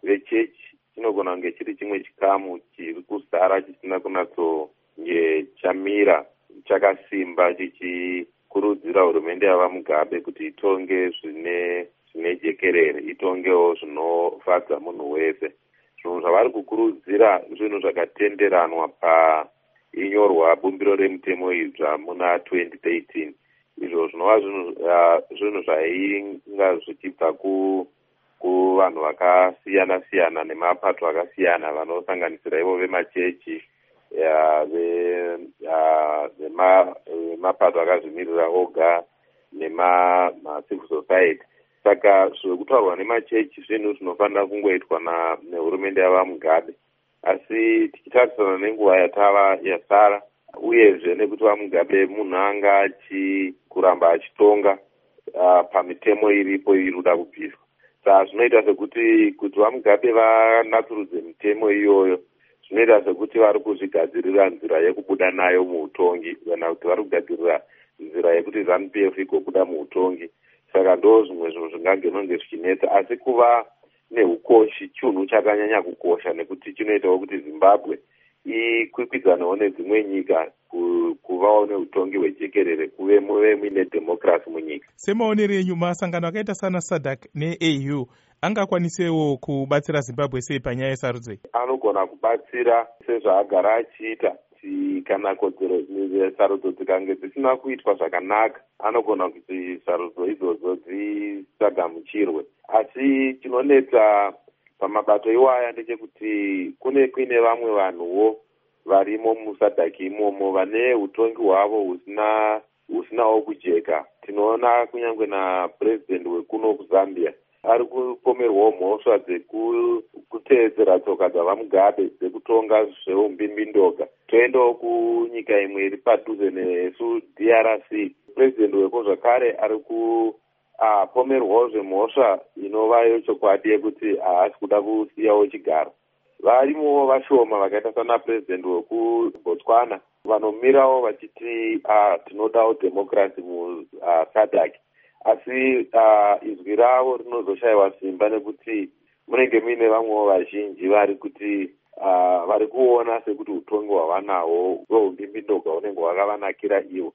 vechechi chinogona kunge chiri chimwe chikamu chiri kuzara chisina kunyatsonge chamira chakasimba chichikurudzira hurumende yavaMugabe kuti itonge zvine jekerere, itongewo zvinofadza munhu wese. Zvinhu zvavari kukurudzira zvinhu zvakatenderanwa painyorwa bumbiro remutemo idzva muna 2013. Izvo zvinova zvinhu zvainga zvichibva kuvanhu vakasiyana siyana nemapato akasiyana vanosanganisira ivo vemachechi, vemapato akazvimirira oga nemacivil society. Saka zvekutaurwa nemachechi zvinhu zvinofanira kungoitwa nehurumende yavaMugabe. Asi tichitarisana nenguva yasara uyezve nekuti vaMugabe munhu anga achikuramba achitonga pamitemo iripo iri kuda kubviswa. Saka zvinoita sekuti vaMugabe vanatsurudze mitemo iyoyo, zvinoita sekuti vari kuzvigadzirira nzira yekubuda nayo muutongi, kana kuti vari kugadzirira nzira yekuti ZANU-PF igobuda muutongi. Saka ndo zvimwe zvinhu zvingange zvichinetsa, asi kuva neukoshi chinhu chakanyanya kukosha, nekuti chinoitawo kuti Zimbabwe ikwikwidzanawo nedzimwe nyika kuvawo neutongi hwejekerere, kuve muine democracy munyika. Semaonero enyu, masangano akaita sana SADC neAU angakwanisewo kubatsira Zimbabwe sei panyaya yesarudzo iyi? Anogona kubatsira sezvaagara achiita. Kana kodzero sarudzo dzikange dzisina kuitwa zvakanaka, anogona kuti sarudzo idzodzo dzisagamuchirwe. Asi chinonetsa pamabato iwaya ndechekuti kuine vamwe vanhuwo varimo muSADC imomo vane utongi hwavo husinawo kujeka. Tinoona kunyange napurezidendi wekuno kuZambia ari kupomerwawo mhosva dzekuteedzera tsoka dzavaMugabe dzekutonga zveumbimbindoga. Toendawo kunyika imwe iri padhuze nesu, DRC. Purezidendi weko zvakare ari kupomerwawo zvemhosva inovayo chokwadi yekuti haasi kuda kusiyawo chigaro. Varimowo vashoma vakaita sana purezidendi wekuBotswana vanomirawo vachiti tinodawo democracy muSADC. Asi izwi ravo rinozoshayiwa simba nekuti munenge muine vamwewo vazhinji vari kuona sekuti utongi hwavanahwo hweumbimbindoga unenge hwakavanakira ivo.